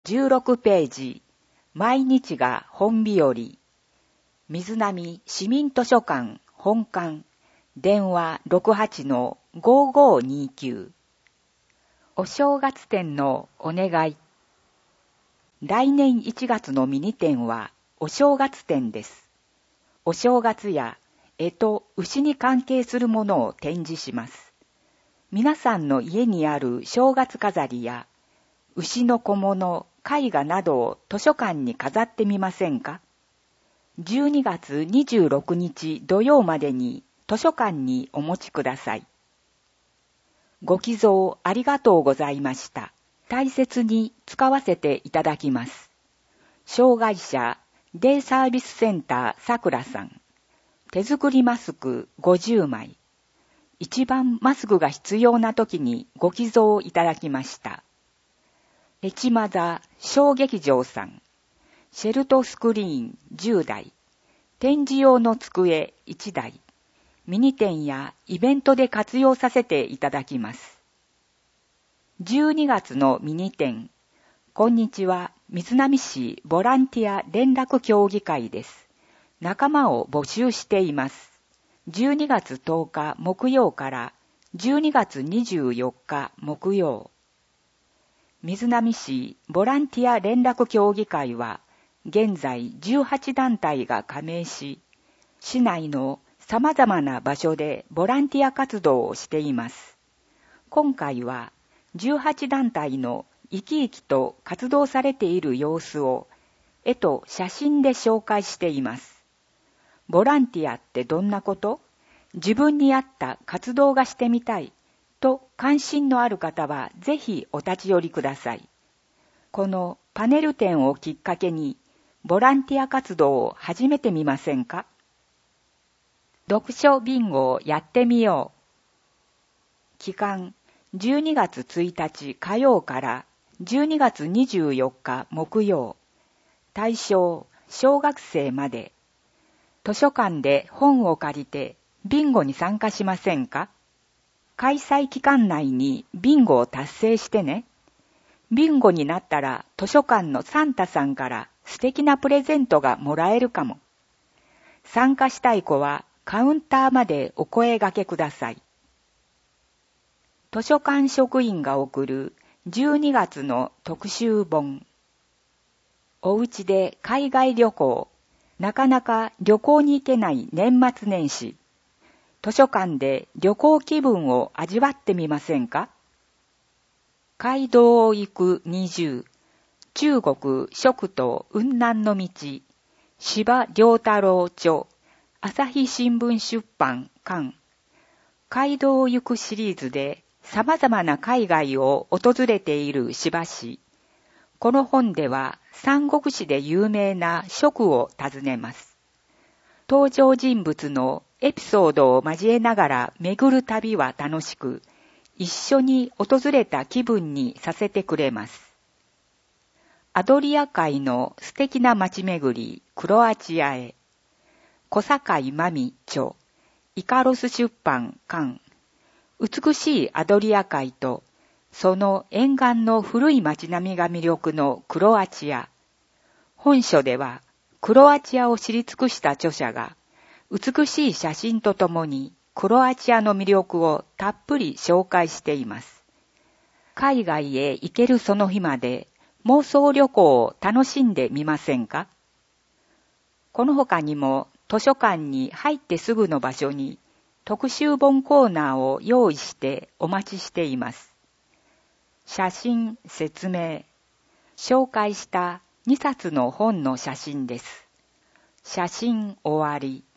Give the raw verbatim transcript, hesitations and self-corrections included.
じゅうろくページ、毎日が本日和。水波市民図書館本館、電話 ろくはちのごーごーにーきゅう。お正月展のお願い。来年いちがつのミニ展はお正月展です。お正月や干支、牛に関係するものを展示します。皆さんの家にある正月飾りや牛の小物、絵画などを図書館に飾ってみませんか？じゅうにがつにじゅうろくにち土曜までに図書館にお持ちください。ご寄贈ありがとうございました。大切に使わせていただきます。障害者デイサービスセンターさくらさん。手作りマスクごじゅうまい。一番マスクが必要な時にご寄贈いただきました。ヘチマザ小劇場さん。シェルトスクリーンじゅうだい。展示用の机いちだい。ミニ展やイベントで活用させていただきます。じゅうにがつのミニ展。こんにちは、水波市ボランティア連絡協議会です。仲間を募集しています。じゅうにがつとおか木曜からじゅうにがつにじゅうよっか木曜。水波市ボランティア連絡協議会は現在じゅうはちだんたいが加盟し、市内の様々な場所でボランティア活動をしています。今回はじゅうはちだんたいの生き生きと活動されている様子を絵と写真で紹介しています。ボランティアってどんなこと？自分に合った活動がしてみたいと関心のある方はぜひお立ち寄りください。このパネル展をきっかけにボランティア活動を始めてみませんか？読書ビンゴをやってみよう。期間じゅうにがつついたち火曜からじゅうにがつにじゅうよっか木曜。対象小学生まで。図書館で本を借りてビンゴに参加しませんか？開催期間内にビンゴを達成してね。ビンゴになったら図書館のサンタさんから素敵なプレゼントがもらえるかも。参加したい子はカウンターまでお声掛けください。図書館職員が送るじゅうにがつの特集本。お家で海外旅行。なかなか旅行に行けない年末年始。図書館で旅行気分を味わってみませんか？街道を行く二十。中国食と雲南の道。柴良太郎著。朝日新聞出版館。街道を行くシリーズで様々な海外を訪れている柴氏。この本では三国志で有名な食を訪ねます。登場人物のエピソードを交えながら巡る旅は楽しく、一緒に訪れた気分にさせてくれます。アドリア海の素敵な街巡り、クロアチアへ。小堺真美著、イカロス出版館。美しいアドリア海と、その沿岸の古い街並みが魅力のクロアチア。本書では、クロアチアを知り尽くした著者が、美しい写真とともにクロアチアの魅力をたっぷり紹介しています。海外へ行けるその日まで妄想旅行を楽しんでみませんか？この他にも図書館に入ってすぐの場所に特集本コーナーを用意してお待ちしています。写真説明。紹介したにさつの本の写真です。写真終わり。